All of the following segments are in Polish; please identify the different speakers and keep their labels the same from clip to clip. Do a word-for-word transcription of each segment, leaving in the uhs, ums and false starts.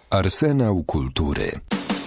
Speaker 1: Arsenał kultury.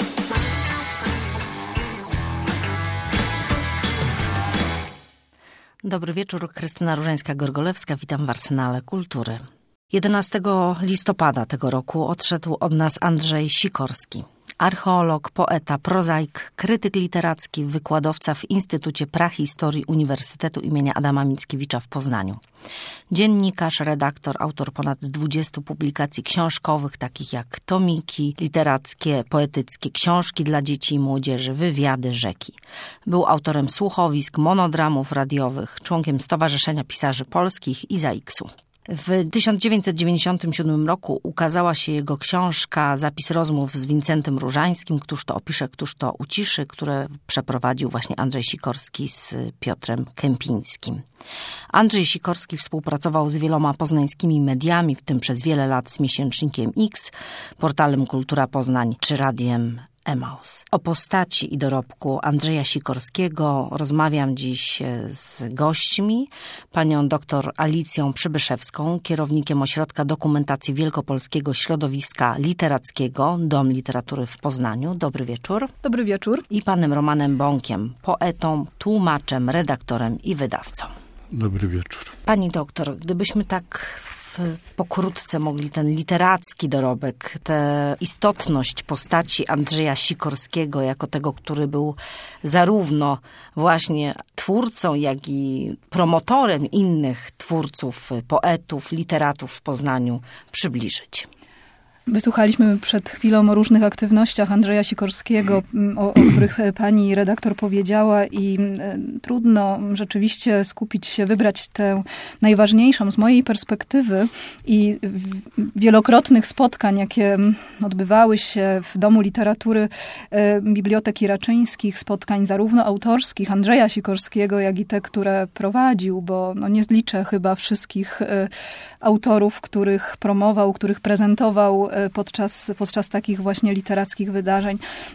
Speaker 2: Dobry wieczór, Krystyna Różańska-Gorgolewska, witam w Arsenale Kultury. jedenastego listopada tego roku odszedł od nas Andrzej Sikorski. Archeolog, poeta, prozaik, krytyk literacki, wykładowca w Instytucie Prahistorii Uniwersytetu imienia Adama Mickiewicza w Poznaniu. Dziennikarz, redaktor, autor ponad dwudziestu publikacji książkowych, takich jak tomiki literackie, poetyckie, książki dla dzieci i młodzieży, wywiady, rzeki. Był autorem słuchowisk, monodramów radiowych, członkiem Stowarzyszenia Pisarzy Polskich i Zaiksu. W tysiąc dziewięćset dziewięćdziesiątym siódmym roku ukazała się jego książka Zapis rozmów z Wincentym Różańskim, Któż to opisze, któż to uciszy, które przeprowadził właśnie Andrzej Sikorski z Piotrem Kępińskim. Andrzej Sikorski współpracował z wieloma poznańskimi mediami, w tym przez wiele lat z miesięcznikiem X, portalem Kultura Poznań czy radiem Emaus. O postaci i dorobku Andrzeja Sikorskiego rozmawiam dziś z gośćmi, panią dr Alicją Przybyszewską, kierownikiem Ośrodka Dokumentacji Wielkopolskiego Środowiska Literackiego, Dom Literatury w Poznaniu. Dobry wieczór.
Speaker 3: Dobry wieczór.
Speaker 2: I panem Romanem Bąkiem, poetą, tłumaczem, redaktorem i wydawcą.
Speaker 4: Dobry wieczór.
Speaker 2: Pani doktor, gdybyśmy tak pokrótce mogli ten literacki dorobek, tę istotność postaci Andrzeja Sikorskiego jako tego, który był zarówno właśnie twórcą, jak i promotorem innych twórców, poetów, literatów w Poznaniu przybliżyć.
Speaker 3: Wysłuchaliśmy przed chwilą o różnych aktywnościach Andrzeja Sikorskiego, o, o których pani redaktor powiedziała i e, trudno rzeczywiście skupić się, wybrać tę najważniejszą z mojej perspektywy i wielokrotnych spotkań, jakie odbywały się w Domu Literatury e, Biblioteki Raczyńskich, spotkań zarówno autorskich Andrzeja Sikorskiego, jak i te, które prowadził, bo no, nie zliczę chyba wszystkich e, autorów, których promował, których prezentował podczas, podczas takich właśnie literackich wydarzeń.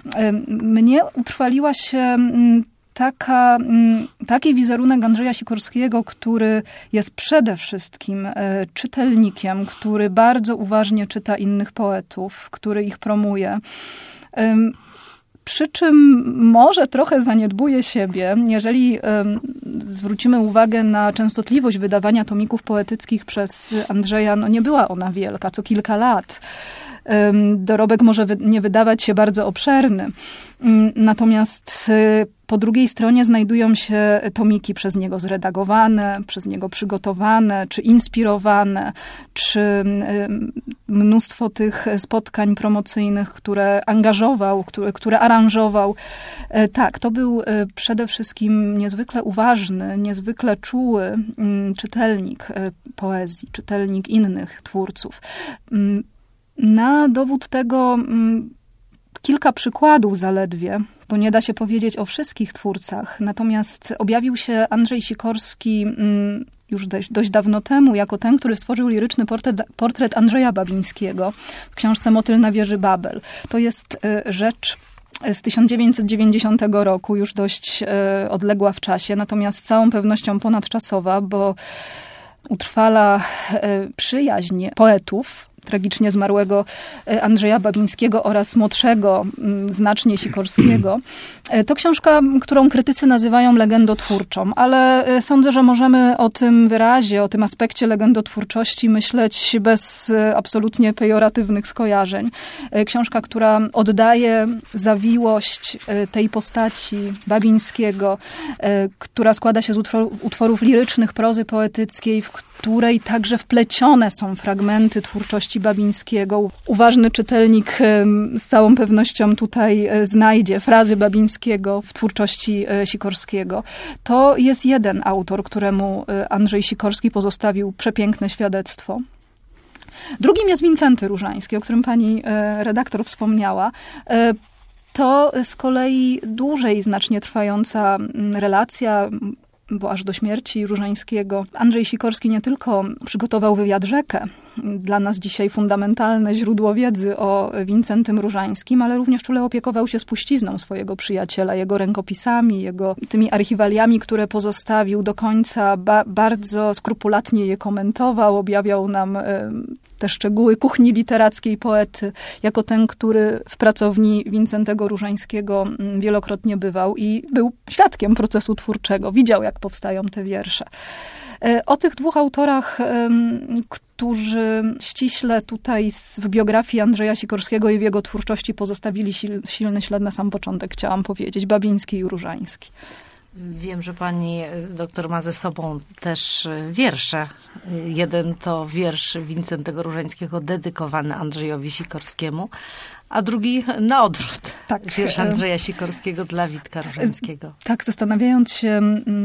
Speaker 3: Mnie utrwaliła się taka, taki wizerunek Andrzeja Sikorskiego, który jest przede wszystkim czytelnikiem, który bardzo uważnie czyta innych poetów, który ich promuje. Przy czym może trochę zaniedbuje siebie, jeżeli um, zwrócimy uwagę na częstotliwość wydawania tomików poetyckich przez Andrzeja, no nie była ona wielka, co kilka lat. Um, dorobek może wy- nie wydawać się bardzo obszerny. Um, natomiast y, po drugiej stronie znajdują się tomiki przez niego zredagowane, przez niego przygotowane, czy inspirowane, czy y, mnóstwo tych spotkań promocyjnych, które angażował, które, które aranżował. Y, tak, to był y, przede wszystkim niezwykle uważny, niezwykle czuły y, czytelnik y, poezji, czytelnik innych twórców. Y, Na dowód tego kilka przykładów zaledwie, bo nie da się powiedzieć o wszystkich twórcach. Natomiast objawił się Andrzej Sikorski już dość, dość dawno temu jako ten, który stworzył liryczny portret, portret Andrzeja Babińskiego w książce Motyl na wieży Babel. To jest rzecz z tysiąc dziewięćset dziewięćdziesiątego roku, już dość odległa w czasie, natomiast z całą pewnością ponadczasowa, bo utrwala przyjaźń poetów, tragicznie zmarłego Andrzeja Babińskiego oraz młodszego, znacznie Sikorskiego. To książka, którą krytycy nazywają legendotwórczą, ale sądzę, że możemy o tym wyrazie, o tym aspekcie legendotwórczości myśleć bez absolutnie pejoratywnych skojarzeń. Książka, która oddaje zawiłość tej postaci Babińskiego, która składa się z utworów, utworów lirycznych, prozy poetyckiej, w której także wplecione są fragmenty twórczości Babińskiego. Uważny czytelnik z całą pewnością tutaj znajdzie frazy Babińskiego w twórczości Sikorskiego. To jest jeden autor, któremu Andrzej Sikorski pozostawił przepiękne świadectwo. Drugim jest Wincenty Różański, o którym pani redaktor wspomniała. To z kolei dłużej znacznie trwająca relacja, bo aż do śmierci Różańskiego Andrzej Sikorski nie tylko przygotował wywiad Rzekę, dla nas dzisiaj fundamentalne źródło wiedzy o Wincentym Różańskim, ale również czule opiekował się spuścizną swojego przyjaciela, jego rękopisami, jego tymi archiwaliami, które pozostawił do końca, ba- bardzo skrupulatnie je komentował, objawiał nam e, te szczegóły kuchni literackiej poety, jako ten, który w pracowni Wincentego Różańskiego wielokrotnie bywał i był świadkiem procesu twórczego, widział, jak powstają te wiersze. O tych dwóch autorach, którzy ściśle tutaj w biografii Andrzeja Sikorskiego i w jego twórczości pozostawili silny ślad na sam początek, chciałam powiedzieć, Babiński i Różański.
Speaker 2: Wiem, że pani doktor ma ze sobą też wiersze. Jeden to wiersz Wincentego Różańskiego dedykowany Andrzejowi Sikorskiemu, a drugi na odwrót. Tak. Wiersz Andrzeja Sikorskiego dla Witka Różańskiego.
Speaker 3: Tak, zastanawiając się,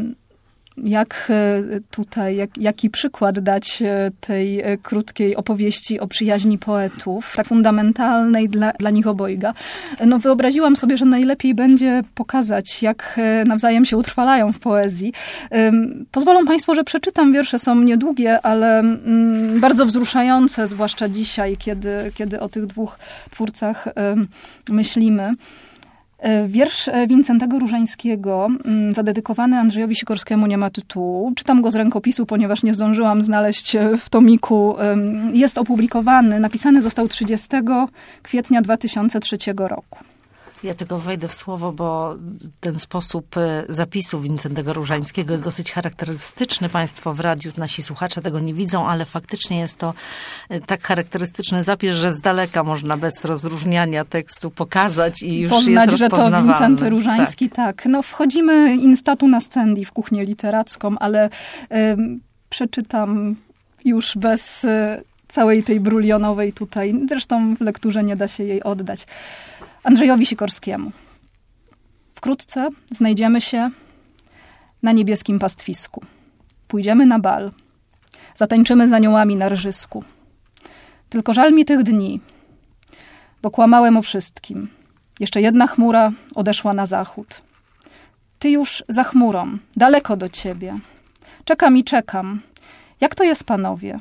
Speaker 3: jak tutaj, jak, jaki przykład dać tej krótkiej opowieści o przyjaźni poetów, tak fundamentalnej dla, dla nich obojga, no wyobraziłam sobie, że najlepiej będzie pokazać, jak nawzajem się utrwalają w poezji. Pozwolą państwo, że przeczytam, wiersze są niedługie, ale bardzo wzruszające, zwłaszcza dzisiaj, kiedy, kiedy o tych dwóch twórcach myślimy. Wiersz Wincentego Różańskiego, zadedykowany Andrzejowi Sikorskiemu, nie ma tytułu. Czytam go z rękopisu, ponieważ nie zdążyłam znaleźć w tomiku. Jest opublikowany, napisany został trzydziestego kwietnia dwa tysiące trzeciego roku.
Speaker 2: Ja tylko wejdę w słowo, bo ten sposób zapisu Wincentego Różańskiego jest dosyć charakterystyczny. Państwo w radiu, nasi słuchacze tego nie widzą, ale faktycznie jest to tak charakterystyczny zapis, że z daleka można bez rozróżniania tekstu pokazać i już
Speaker 3: poznać,
Speaker 2: jest
Speaker 3: że to Wincenty Różański. Tak.
Speaker 2: tak.
Speaker 3: No wchodzimy in statu nascendi w kuchnię literacką, ale y, przeczytam już bez y, całej tej brulionowej tutaj. Zresztą w lekturze nie da się jej oddać. Andrzejowi Sikorskiemu. Wkrótce znajdziemy się na niebieskim pastwisku. Pójdziemy na bal. Zatańczymy z aniołami na rżysku. Tylko żal mi tych dni, bo kłamałem o wszystkim. Jeszcze jedna chmura odeszła na zachód. Ty już za chmurą, daleko do ciebie. Czekam i czekam. Jak to jest, panowie?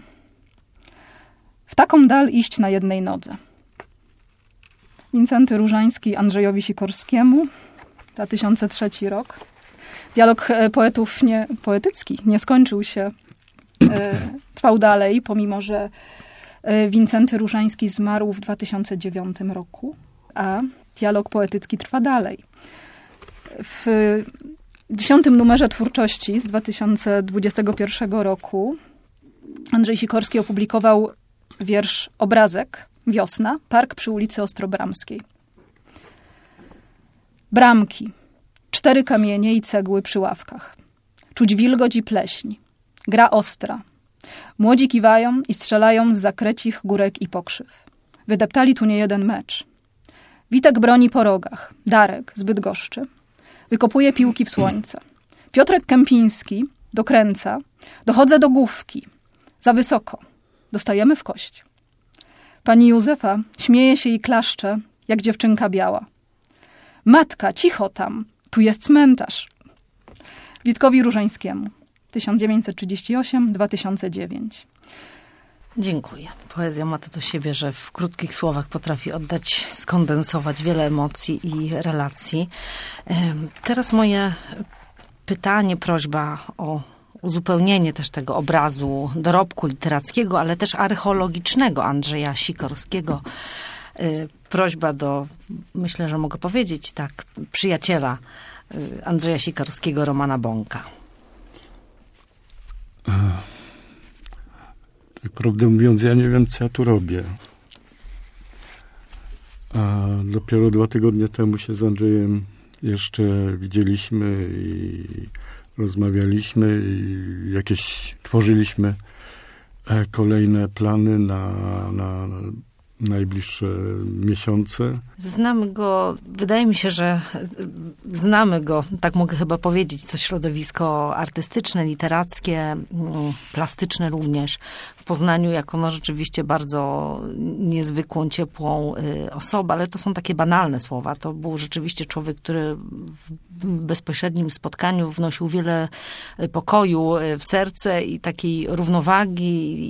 Speaker 3: W taką dal iść na jednej nodze. Wincenty Różański Andrzejowi Sikorskiemu, dwa tysiące trzeci rok. Dialog poetów nie, poetycki nie skończył się, e, trwał dalej, pomimo że Wincenty Różański zmarł w dwa tysiące dziewiątym roku, a dialog poetycki trwa dalej. W dziesiątym numerze twórczości z dwa tysiące dwudziestego pierwszego roku Andrzej Sikorski opublikował wiersz Obrazek, Wiosna, park przy ulicy Ostrobramskiej. Bramki, cztery kamienie i cegły przy ławkach. Czuć wilgoć i pleśń. Gra ostra. Młodzi kiwają i strzelają z zakrecich górek i pokrzyw. Wydeptali tu niejeden mecz. Witek broni po rogach. Darek z Bydgoszczy wykopuje piłki w słońce. Piotrek Kępiński dokręca. Dochodzę do główki. Za wysoko. Dostajemy w kość. Pani Józefa śmieje się i klaszcze, jak dziewczynka biała. Matka, cicho tam, tu jest cmentarz. Witkowi Różańskiemu, tysiąc dziewięćset trzydziesty ósmy do dwa tysiące dziewiątego.
Speaker 2: Dziękuję. Poezja ma to do siebie, że w krótkich słowach potrafi oddać, skondensować wiele emocji i relacji. Teraz moje pytanie, prośba o uzupełnienie też tego obrazu dorobku literackiego, ale też archeologicznego Andrzeja Sikorskiego. Prośba do, myślę, że mogę powiedzieć tak, przyjaciela Andrzeja Sikorskiego, Romana Bąka.
Speaker 4: Tak prawdę mówiąc, ja nie wiem, co ja tu robię. A dopiero dwa tygodnie temu się z Andrzejem jeszcze widzieliśmy i rozmawialiśmy i jakieś tworzyliśmy kolejne plany na, na najbliższe miesiące.
Speaker 2: Znamy go, wydaje mi się, że znamy go, tak mogę chyba powiedzieć, to środowisko artystyczne, literackie, plastyczne również w Poznaniu, jako no rzeczywiście bardzo niezwykłą, ciepłą osobę, ale to są takie banalne słowa. To był rzeczywiście człowiek, który w bezpośrednim spotkaniu wnosił wiele pokoju w serce i takiej równowagi i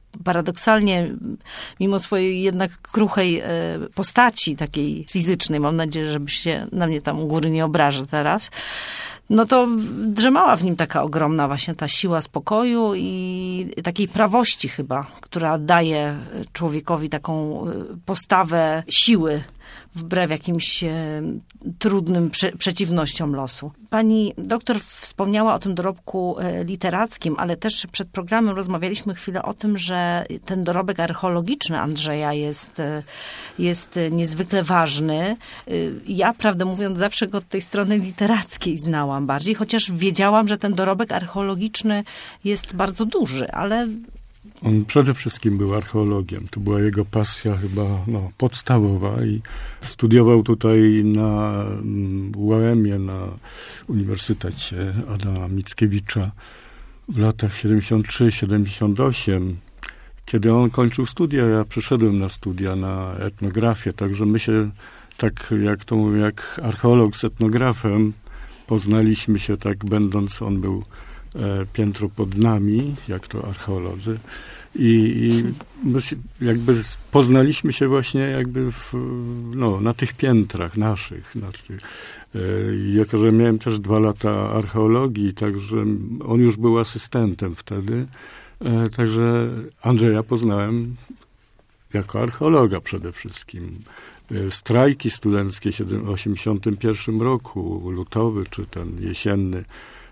Speaker 2: paradoksalnie, mimo swojej jednak kruchej postaci, takiej fizycznej, mam nadzieję, żeby się na mnie tam u góry nie obraża teraz, no to drzemała w nim taka ogromna właśnie ta siła spokoju i takiej prawości chyba, która daje człowiekowi taką postawę siły wbrew jakimś e, trudnym prze, przeciwnościom losu. Pani doktor wspomniała o tym dorobku e, literackim, ale też przed programem rozmawialiśmy chwilę o tym, że ten dorobek archeologiczny Andrzeja jest, e, jest niezwykle ważny. E, ja, prawdę mówiąc, zawsze go od tej strony literackiej znałam bardziej, chociaż wiedziałam, że ten dorobek archeologiczny jest bardzo duży, ale...
Speaker 4: On przede wszystkim był archeologiem. To była jego pasja chyba no, podstawowa i studiował tutaj na U A M-ie, na Uniwersytecie Adama Mickiewicza w latach siedemdziesiąt trzy siedemdziesiąt osiem. Kiedy on kończył studia, ja przyszedłem na studia na etnografię, także my się tak, jak to mówię, jak archeolog z etnografem, poznaliśmy się tak, będąc, on był e, piętro pod nami, jak to archeolodzy. I, i my się, jakby poznaliśmy się właśnie jakby w, no, na tych piętrach naszych. Znaczy, e, jako, że miałem też dwa lata archeologii, także on już był asystentem wtedy, e, także Andrzeja poznałem jako archeologa przede wszystkim. Strajki studenckie w osiemdziesiątym pierwszym roku, lutowy czy ten jesienny,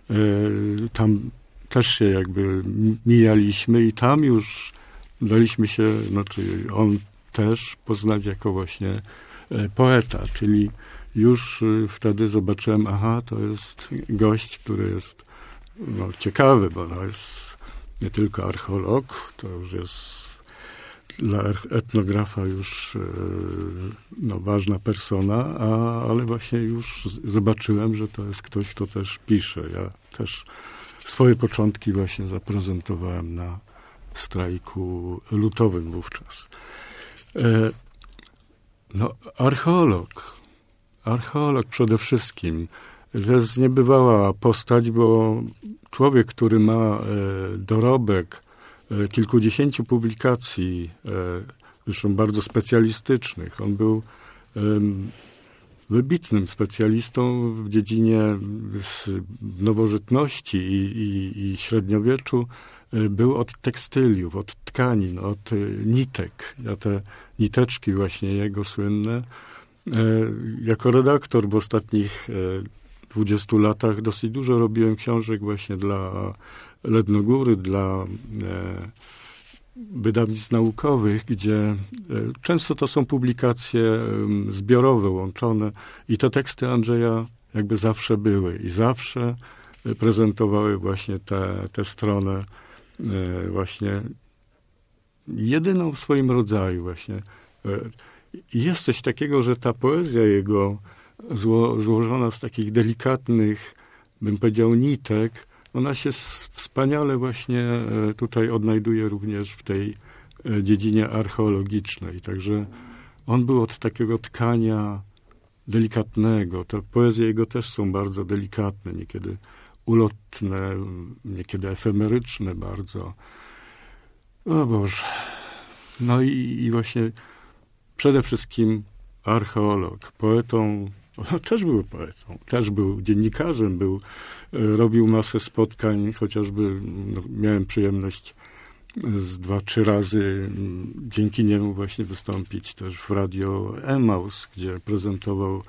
Speaker 4: tam też się jakby mijaliśmy i tam już daliśmy się, znaczy on też poznać jako właśnie poeta, czyli już wtedy zobaczyłem, aha, to jest gość, który jest no, ciekawy, bo to jest nie tylko archeolog, to już jest dla etnografa już no, ważna persona, a, ale właśnie już zobaczyłem, że to jest ktoś, kto też pisze. Ja też swoje początki właśnie zaprezentowałem na strajku lutowym wówczas. E, no, archeolog. Archeolog przede wszystkim. To jest niebywała postać, bo człowiek, który ma e, dorobek kilkudziesięciu publikacji, zresztą bardzo specjalistycznych. On był wybitnym specjalistą w dziedzinie nowożytności i, i, i średniowieczu. Był od tekstyliów, od tkanin, od nitek. Ja te niteczki właśnie jego słynne. Jako redaktor w ostatnich dwudziestu latach dosyć dużo robiłem książek właśnie dla Lednogóry, dla e, wydawnictw naukowych, gdzie e, często to są publikacje e, zbiorowe, łączone i te teksty Andrzeja jakby zawsze były i zawsze prezentowały właśnie tę stronę e, właśnie jedyną w swoim rodzaju właśnie. E, jest coś takiego, że ta poezja jego zło, złożona z takich delikatnych, bym powiedział, nitek, ona się wspaniale właśnie tutaj odnajduje również w tej dziedzinie archeologicznej. Także on był od takiego tkania delikatnego. Te poezje jego też są bardzo delikatne, niekiedy ulotne, niekiedy efemeryczne bardzo. O Boże. No i, i właśnie przede wszystkim archeolog, poetą. On też był poetą, też był dziennikarzem, był, robił masę spotkań, chociażby no, miałem przyjemność z dwa, trzy razy dzięki niemu właśnie wystąpić też w radio Emaus, gdzie prezentował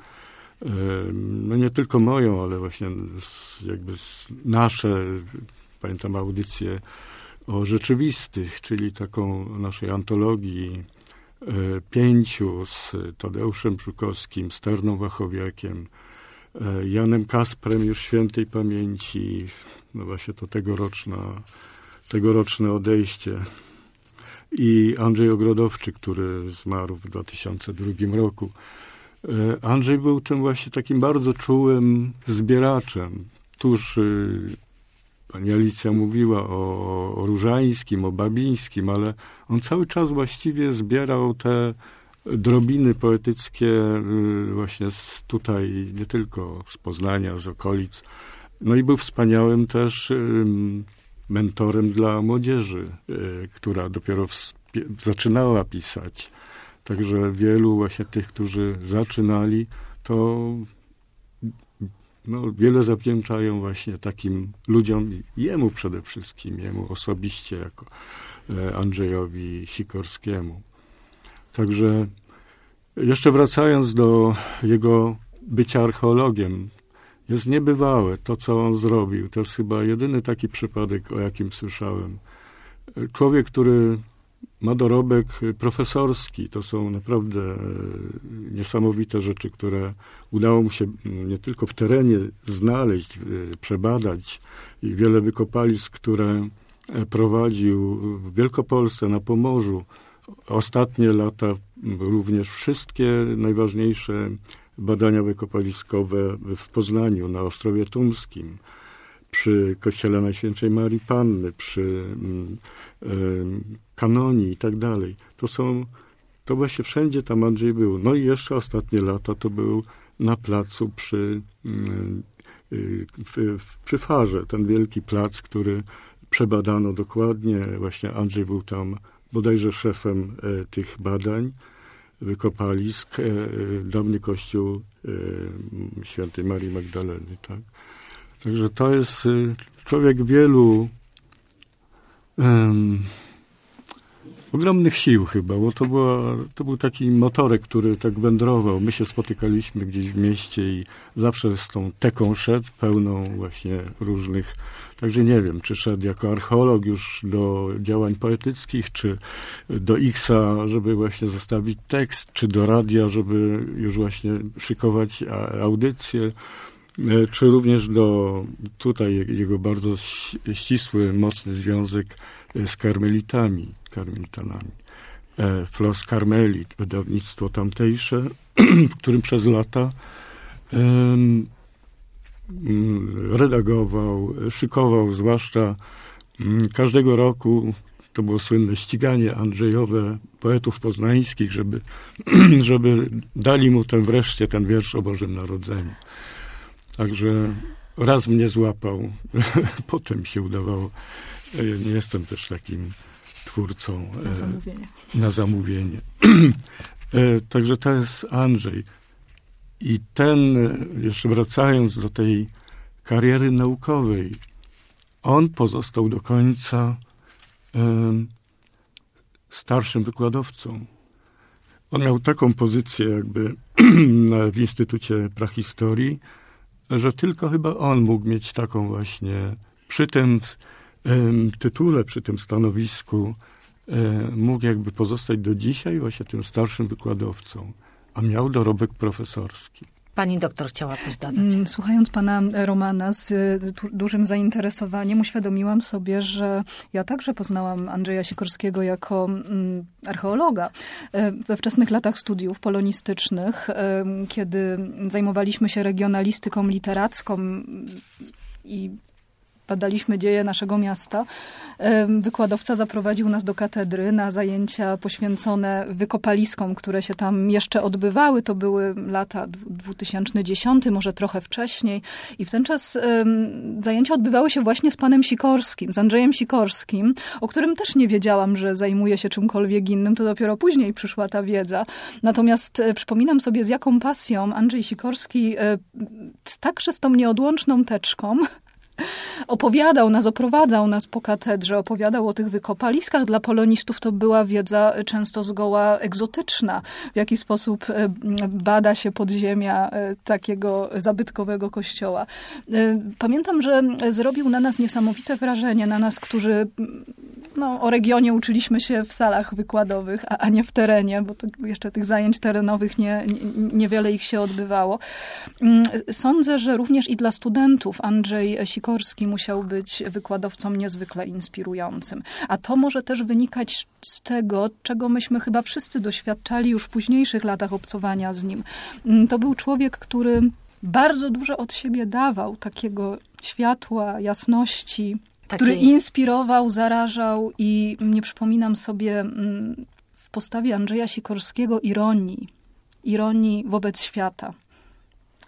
Speaker 4: no nie tylko moją, ale właśnie jakby nasze, pamiętam audycję o rzeczywistych, czyli taką naszej antologii pięciu z Tadeuszem Żukowskim, z Terną Wachowiakiem, Janem Kasprem już świętej pamięci, no właśnie to tegoroczna, tegoroczne odejście i Andrzej Ogrodowczyk, który zmarł w dwa tysiące drugim roku. Andrzej był tym właśnie takim bardzo czułym zbieraczem. Tuż pani Alicja mówiła o, o Różańskim, o Babińskim, ale on cały czas właściwie zbierał te drobiny poetyckie właśnie z tutaj, nie tylko z Poznania, z okolic. No i był wspaniałym też mentorem dla młodzieży, która dopiero zaczynała pisać. Także wielu właśnie tych, którzy zaczynali, to no, wiele zawdzięczają właśnie takim ludziom, jemu przede wszystkim, jemu osobiście, jako Andrzejowi Sikorskiemu. Także jeszcze wracając do jego bycia archeologiem, jest niebywałe to, co on zrobił. To jest chyba jedyny taki przypadek, o jakim słyszałem. Człowiek, który ma dorobek profesorski. To są naprawdę niesamowite rzeczy, które udało mu się nie tylko w terenie znaleźć, przebadać i wiele wykopalisk, które prowadził w Wielkopolsce, na Pomorzu. Ostatnie lata również wszystkie najważniejsze badania wykopaliskowe w Poznaniu, na Ostrowie Tumskim, przy kościele Najświętszej Marii Panny, przy y, y, Kanonii i tak dalej. To są, to właśnie wszędzie tam Andrzej był. No i jeszcze ostatnie lata to był na placu przy, y, y, w, przy Farze, ten wielki plac, który przebadano dokładnie. Właśnie Andrzej był tam bodajże szefem y, tych badań, wykopalisk, y, dawny kościół y, Świętej Marii Magdaleny, tak. Także to jest człowiek wielu um, ogromnych sił chyba, bo to, była, to był taki motorek, który tak wędrował. My się spotykaliśmy gdzieś w mieście i zawsze z tą teką szedł, pełną właśnie różnych. Także nie wiem, czy szedł jako archeolog już do działań poetyckich, czy do X-a, żeby właśnie zostawić tekst, czy do radia, żeby już właśnie szykować audycję, czy również do tutaj jego bardzo ścisły, mocny związek z karmelitami, karmelitanami. Flos Karmelit, wydawnictwo tamtejsze, w którym przez lata um, redagował, szykował, zwłaszcza um, każdego roku, to było słynne ściganie andrzejowe poetów poznańskich, żeby, żeby dali mu ten wreszcie ten wiersz o Bożym Narodzeniu. Także raz mnie złapał, potem się udawało. Nie jestem też takim twórcą.
Speaker 3: Na zamówienie.
Speaker 4: Na zamówienie. Także to jest Andrzej. I ten, jeszcze wracając do tej kariery naukowej, on pozostał do końca um, starszym wykładowcą. On miał taką pozycję jakby w Instytucie Prahistorii, że tylko chyba on mógł mieć taką właśnie, przy tym um, tytule, przy tym stanowisku, um, mógł jakby pozostać do dzisiaj właśnie tym starszym wykładowcą, a miał dorobek profesorski.
Speaker 2: Pani doktor chciała coś dodać.
Speaker 3: Słuchając pana Romana z dużym zainteresowaniem, uświadomiłam sobie, że ja także poznałam Andrzeja Sikorskiego jako mm, archeologa. We wczesnych latach studiów polonistycznych, kiedy zajmowaliśmy się regionalistyką literacką i badaliśmy dzieje naszego miasta, wykładowca zaprowadził nas do katedry na zajęcia poświęcone wykopaliskom, które się tam jeszcze odbywały. To były lata dwa tysiące dziesiąty, może trochę wcześniej. I w ten czas um, zajęcia odbywały się właśnie z panem Sikorskim, z Andrzejem Sikorskim, o którym też nie wiedziałam, że zajmuje się czymkolwiek innym. To dopiero później przyszła ta wiedza. Natomiast e, przypominam sobie, z jaką pasją Andrzej Sikorski e, także z tą nieodłączną teczką opowiadał nas, oprowadzał nas po katedrze, opowiadał o tych wykopaliskach. Dla polonistów to była wiedza często zgoła egzotyczna. W jaki sposób bada się podziemia takiego zabytkowego kościoła. Pamiętam, że zrobił na nas niesamowite wrażenie, na nas, którzy no, o regionie uczyliśmy się w salach wykładowych, a, a nie w terenie, bo to jeszcze tych zajęć terenowych nie, nie, niewiele ich się odbywało. Sądzę, że również i dla studentów Andrzej Sikorski musiał być wykładowcą niezwykle inspirującym. A to może też wynikać z tego, czego myśmy chyba wszyscy doświadczali już w późniejszych latach obcowania z nim. To był człowiek, który bardzo dużo od siebie dawał, takiego światła, jasności, Taki... który inspirował, zarażał i nie przypominam sobie w postawie Andrzeja Sikorskiego ironii. Ironii wobec świata.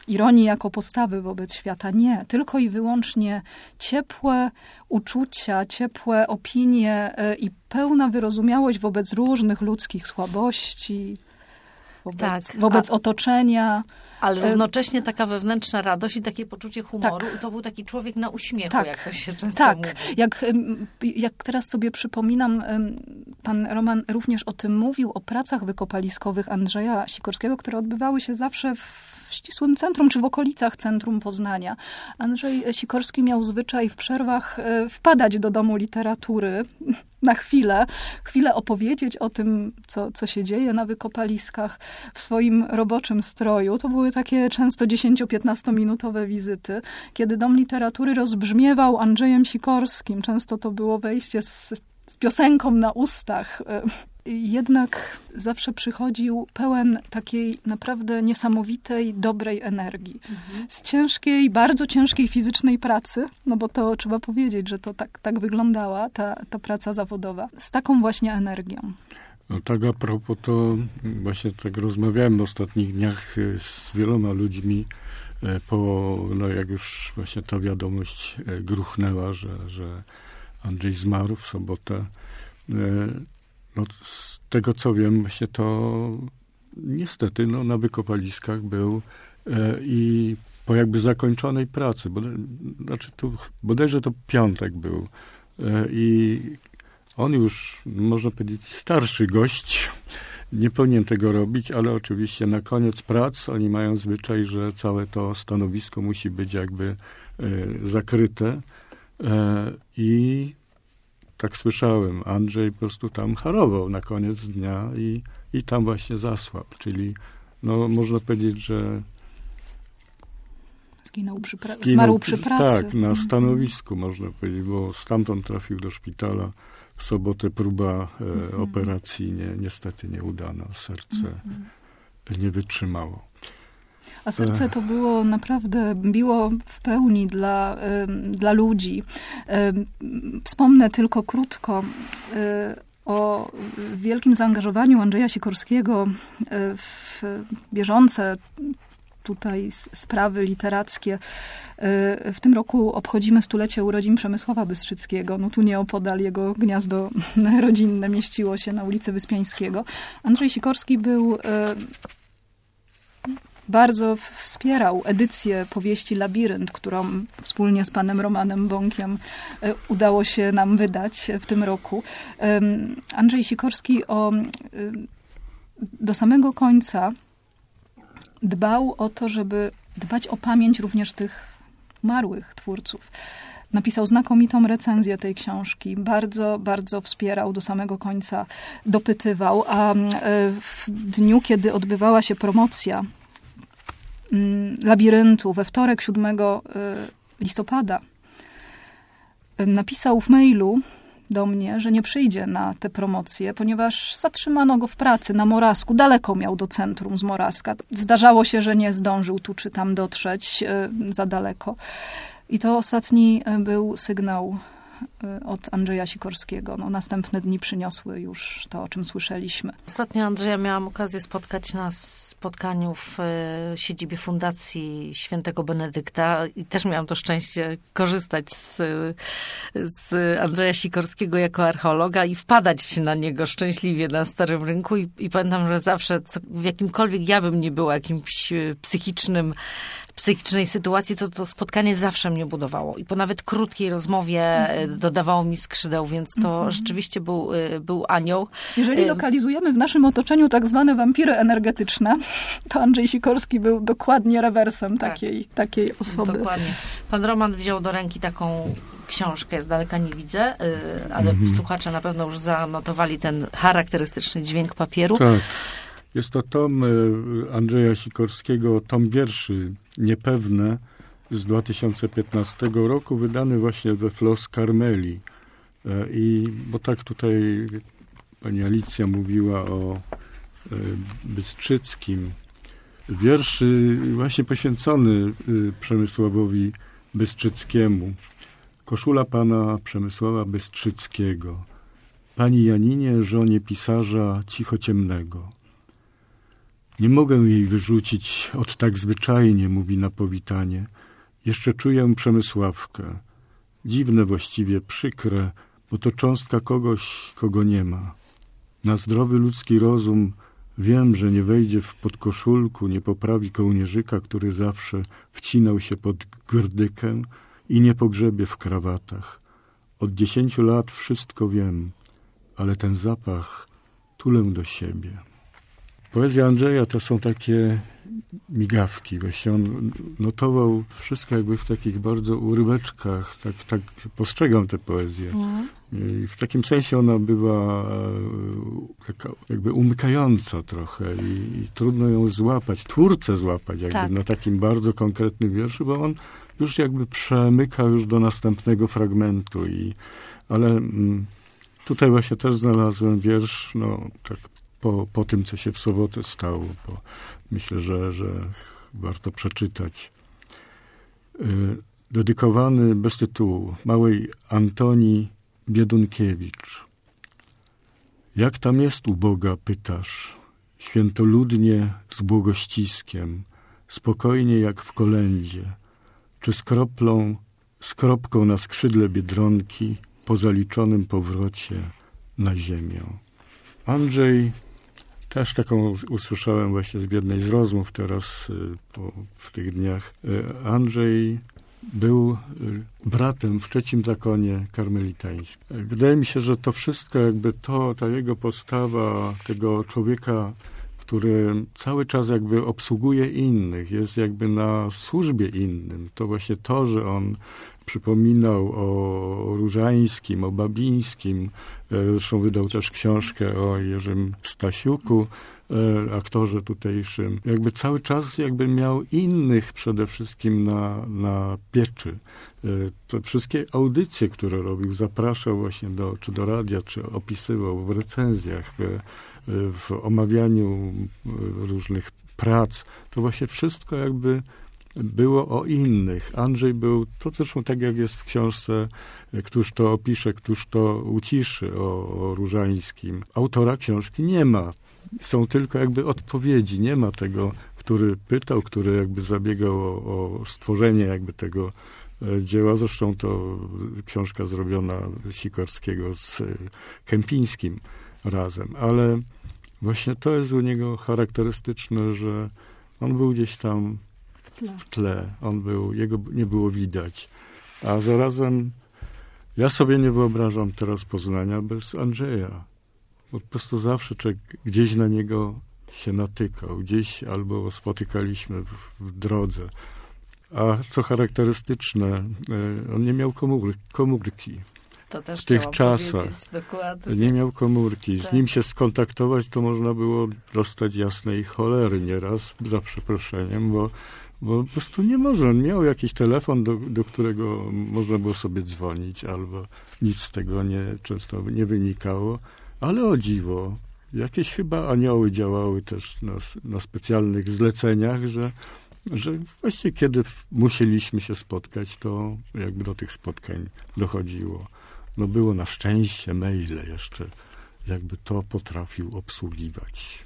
Speaker 3: ironii jako postawy wobec świata. Nie, tylko i wyłącznie ciepłe uczucia, ciepłe opinie i pełna wyrozumiałość wobec różnych ludzkich słabości, wobec,
Speaker 2: tak,
Speaker 3: wobec
Speaker 2: a...
Speaker 3: otoczenia.
Speaker 2: Ale równocześnie taka wewnętrzna radość i takie poczucie humoru.
Speaker 3: Tak.
Speaker 2: I to był taki człowiek na uśmiechu,
Speaker 3: tak.
Speaker 2: jak to się często
Speaker 3: tak.
Speaker 2: mówi.
Speaker 3: Jak, jak teraz sobie przypominam, pan Roman również o tym mówił, o pracach wykopaliskowych Andrzeja Sikorskiego, które odbywały się zawsze w ścisłym centrum, czy w okolicach centrum Poznania. Andrzej Sikorski miał zwyczaj w przerwach wpadać do Domu Literatury na chwilę, chwilę opowiedzieć o tym, co, co się dzieje na wykopaliskach w swoim roboczym stroju. To były takie często dziesięcio-piętnastominutowe wizyty, kiedy Dom Literatury rozbrzmiewał Andrzejem Sikorskim. Często to było wejście z, z piosenką na ustach. Jednak zawsze przychodził pełen takiej naprawdę niesamowitej, dobrej energii. Mhm. Z ciężkiej, bardzo ciężkiej fizycznej pracy, no bo to trzeba powiedzieć, że to tak, tak wyglądała ta, ta praca zawodowa. Z taką właśnie energią.
Speaker 4: No tak a propos, to właśnie tak rozmawiałem w ostatnich dniach z wieloma ludźmi, po, no jak już właśnie ta wiadomość gruchnęła, że, że Andrzej zmarł w sobotę. No, z tego co wiem, właśnie to niestety no, na wykopaliskach był e, i po jakby zakończonej pracy, bo, znaczy tu, bodajże to piątek był e, i on już, można powiedzieć, starszy gość, nie powinien tego robić, ale oczywiście na koniec prac oni mają zwyczaj, że całe to stanowisko musi być jakby e, zakryte e, i tak słyszałem, Andrzej po prostu tam harował na koniec dnia i, i tam właśnie zasłabł. Czyli no, można powiedzieć, że
Speaker 3: zginął przy pra-
Speaker 4: zginął,
Speaker 3: zmarł przy pracy.
Speaker 4: Tak, na stanowisku można powiedzieć, bo stamtąd trafił do szpitala. W sobotę próba e, mm-hmm. operacji nie, niestety nieudana. Serce mm-hmm. nie wytrzymało.
Speaker 3: A serce to było naprawdę, biło w pełni dla, dla ludzi. Wspomnę tylko krótko o wielkim zaangażowaniu Andrzeja Sikorskiego w bieżące tutaj sprawy literackie. W tym roku obchodzimy stulecie urodzin Przemysława Bystrzyckiego. No tu nieopodal jego gniazdo rodzinne mieściło się na ulicy Wyspiańskiego. Andrzej Sikorski był... bardzo wspierał edycję powieści Labirynt, którą wspólnie z panem Romanem Bąkiem udało się nam wydać w tym roku. Andrzej Sikorski o, do samego końca dbał o to, żeby dbać o pamięć również tych umarłych twórców. Napisał znakomitą recenzję tej książki. Bardzo, bardzo wspierał do samego końca, dopytywał. A w dniu, kiedy odbywała się promocja Labiryntu we wtorek siódmego listopada napisał w mailu do mnie, że nie przyjdzie na tę promocję, ponieważ zatrzymano go w pracy na Morawsku. Daleko miał do centrum z Morawska. Zdarzało się, że nie zdążył tu czy tam dotrzeć za daleko. I to ostatni był sygnał od Andrzeja Sikorskiego. No, następne dni przyniosły już to, o czym słyszeliśmy.
Speaker 2: Ostatnio Andrzeja miałam okazję spotkać na spotkaniu w siedzibie Fundacji Świętego Benedykta i też miałam to szczęście korzystać z, z Andrzeja Sikorskiego jako archeologa i wpadać na niego szczęśliwie na Starym Rynku i, i pamiętam, że zawsze co, w jakimkolwiek ja bym nie była jakimś psychicznym psychicznej sytuacji, to to spotkanie zawsze mnie budowało. I po nawet krótkiej rozmowie mm. dodawało mi skrzydeł, więc to mm. rzeczywiście był, był anioł.
Speaker 3: Jeżeli lokalizujemy w naszym otoczeniu tak zwane wampiry energetyczne, to Andrzej Sikorski był dokładnie rewersem tak. takiej, takiej osoby.
Speaker 2: Dokładnie. Pan Roman wziął do ręki taką książkę, z daleka nie widzę, ale mm. słuchacze na pewno już zanotowali ten charakterystyczny dźwięk papieru.
Speaker 4: Tak. Jest to tom Andrzeja Sikorskiego, tom wierszy Niepewne z dwa tysiące piętnastego roku, wydany właśnie we Flos Carmeli. I bo tak tutaj pani Alicja mówiła o Bystrzyckim. Wierszy właśnie poświęcony Przemysławowi Bystrzyckiemu. Koszula pana Przemysława Nie mogę jej wyrzucić od tak zwyczajnie, mówi na powitanie. Jeszcze czuję Przemysławkę. Dziwne właściwie, przykre, bo to cząstka kogoś, kogo nie ma. Na zdrowy ludzki rozum wiem, że nie wejdzie w podkoszulku, nie poprawi kołnierzyka, który zawsze wcinał się pod grdykę i nie pogrzebie w krawatach. Od dziesięciu lat wszystko wiem, ale ten zapach tulę do siebie. Poezja Andrzeja to są takie migawki. Właśnie on notował wszystko jakby w takich bardzo uryweczkach. Tak, tak postrzegam tę poezję. Mm. I w takim sensie ona bywa taka jakby umykająca trochę i, i trudno ją złapać, twórcę złapać jakby tak. na takim bardzo konkretnym wierszu, bo on już jakby przemyka już do następnego fragmentu. I, ale mm, tutaj właśnie też znalazłem wiersz, no tak Po, po tym, co się w sobotę stało. Bo myślę, że, że warto przeczytać. Yy, dedykowany bez tytułu małej Antonii Biedunkiewicz. Jak tam jest u Boga, pytasz, świętoludnie z błogościskiem, spokojnie jak w kolędzie, czy z kroplą, z kropką na skrzydle Biedronki, po zaliczonym powrocie na ziemię. Andrzej, też taką usłyszałem właśnie z jednej z rozmów teraz po, w tych dniach. Andrzej był bratem w trzecim zakonie karmelitańskim. Wydaje mi się, że to wszystko jakby to, ta jego postawa tego człowieka, który cały czas jakby obsługuje innych, jest jakby na służbie innym. To właśnie to, że on przypominał o Różańskim, o Babińskim. Zresztą wydał też książkę o Jerzym Stasiuku, aktorze tutejszym. Jakby cały czas jakby miał innych przede wszystkim na, na pieczy. To wszystkie audycje, które robił, zapraszał właśnie do, czy do radia, czy opisywał w recenzjach, w, w omawianiu różnych prac. To właśnie wszystko jakby było o innych. Andrzej był, to zresztą tak jak jest w książce, któż to opisze, któż to uciszy o, o Różańskim. Autora książki nie ma. Są tylko jakby odpowiedzi. Nie ma tego, który pytał, który jakby zabiegał o, o stworzenie jakby tego dzieła. Zresztą to książka zrobiona Sikorskiego z Kępińskim razem. Ale właśnie to jest u niego charakterystyczne, że on był gdzieś tam w tle. W tle. On był, jego nie było widać. A zarazem ja sobie nie wyobrażam teraz Poznania bez Andrzeja. Po prostu zawsze człowiek gdzieś na niego się natykał. Gdzieś albo spotykaliśmy w, w drodze. A co charakterystyczne, on nie miał komór, komórki.
Speaker 2: To też
Speaker 4: w tych czasach.
Speaker 2: Dokładnie.
Speaker 4: Nie miał komórki. Z
Speaker 2: tak.
Speaker 4: nim się skontaktować, to można było dostać jasnej cholery nieraz, za przeproszeniem, bo, bo po prostu nie może. On miał jakiś telefon, do, do którego można było sobie dzwonić, albo nic z tego nie, często nie wynikało. Ale o dziwo, jakieś chyba anioły działały też na, na specjalnych zleceniach, że że właściwie kiedy musieliśmy się spotkać, to jakby do tych spotkań dochodziło. No było na szczęście maile jeszcze, jakby to potrafił obsługiwać.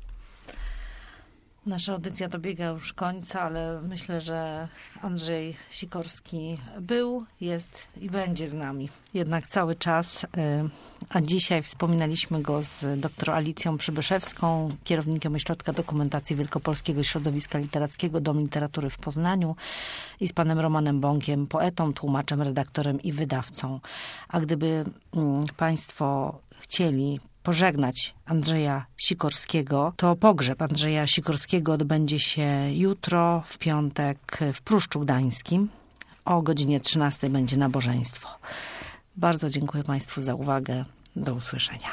Speaker 2: Nasza audycja dobiega już końca, ale myślę, że Andrzej Sikorski był, jest i będzie z nami. Jednak cały czas, a dzisiaj wspominaliśmy go z doktor Alicją Przybyszewską, kierownikiem Ośrodka Dokumentacji Wielkopolskiego Środowiska Literackiego Dom Literatury w Poznaniu i z panem Romanem Bąkiem, poetą, tłumaczem, redaktorem i wydawcą. A gdyby państwo chcieli pożegnać Andrzeja Sikorskiego, to pogrzeb Andrzeja Sikorskiego odbędzie się jutro, w piątek, w Pruszczu Gdańskim. O godzinie trzynastej będzie nabożeństwo. Bardzo dziękuję państwu za uwagę. Do usłyszenia.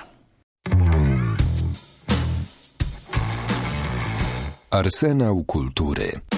Speaker 1: Arsenał Kultury.